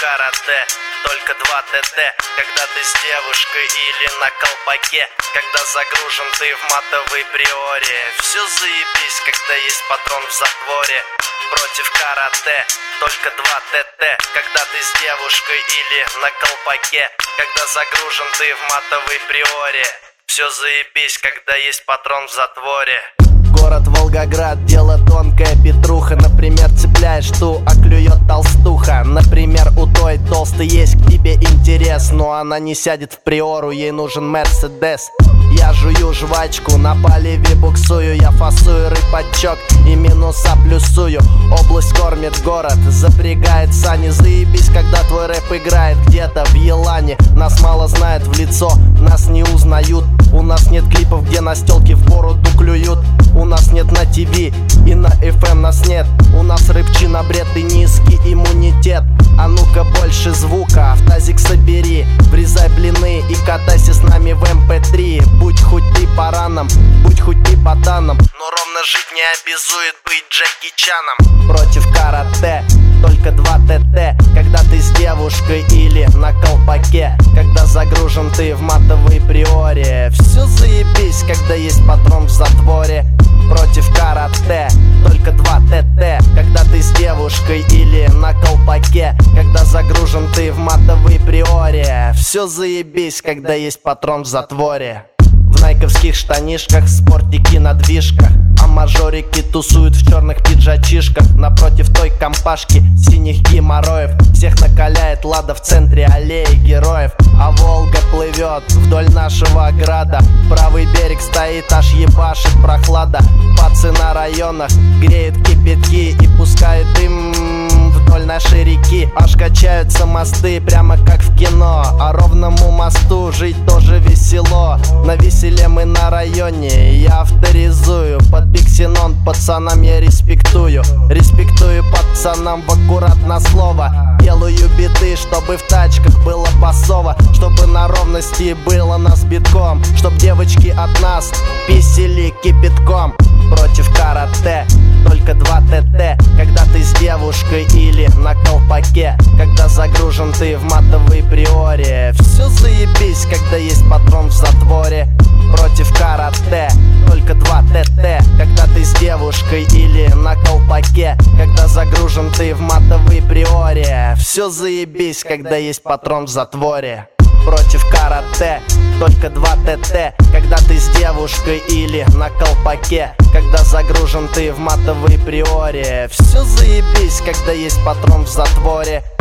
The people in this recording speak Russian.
карате, только 2 ТТ. Когда ты с девушкой или на колпаке, когда загружен ты в матовой приоре. Все заебись, когда есть патрон в затворе. Против карате, только 2 ТТ. Когда ты с девушкой или на колпаке, когда загружен ты в матовой приоре. Все заебись, когда есть патрон в затворе. Город Волгоград, дело тонкая петруха. Например, цепляешь ту, а клюет толстуха. Например, у той толстой есть к тебе интерес, но она не сядет в приору, ей нужен Мерседес. Я жую жвачку, на поливе буксую. Я фасую рыбачок и минуса плюсую. Область кормит город, запрягает сани. Заебись, когда твой рэп играет где-то в Елане. Нас мало знают в лицо, нас не узнают. У нас нет клипов, где настелки в бороду клюют. У нас нет на ТВ и на FM нас нет. У нас рыбчина, бред и низкий иммунитет. А ну-ка больше звука, в тазик собери. Врезай блины и катайся с нами в MP3. Будь хоть ты бараном, будь хоть ты ботаном, но ровно жить не обязует быть Джеки Чаном. Против карате, только 2 ТТ. Когда ты с девушкой или на колпаке, когда загружен ты в матовой приоре. Все заебись, когда есть патрон в затворе. Против карате, только 2 ТТ. Когда ты с девушкой или на колпаке, когда загружен ты в матовой приоре. Все заебись, когда есть патрон в затворе. В найковских штанишках, спортики на движках, а мажорики тусуют в черных пиджачишках. Напротив той компашки синих геморроев. Всех накаляет Лада в центре аллеи героев. А Волга плывет вдоль нашего града. Правый берег стоит, аж ебашит прохлада. Пацы на районах греют кипятки и пускают дым вдоль нашей реки. Аж качаются мосты, прямо как в кино. А ровному мосту жить тоже весело. На веселе мы на районе, я авторизую. Под Биксенон пацанам я респектую. Респектую пацанам в аккурат на слово. Делаю биты, чтобы в тачках было басово. Чтобы на ровности было нас битком. Чтоб девочки от нас писали кипятком. Против карате, только 2 ТТ. Когда ты с девушкой или на колпаке, когда загружен ты в матовой приоре. Все заебись, когда есть патрон в затворе. Против карате, только 2 ТТ. Когда ты с девушкой или на колпаке, когда загружен ты в матовой приоре. Все заебись, когда есть патрон в затворе. Против карате, только 2 ТТ. Когда ты с девушкой или на колпаке, когда загружен ты в матовой приоре. Все заебись, когда есть патрон в затворе.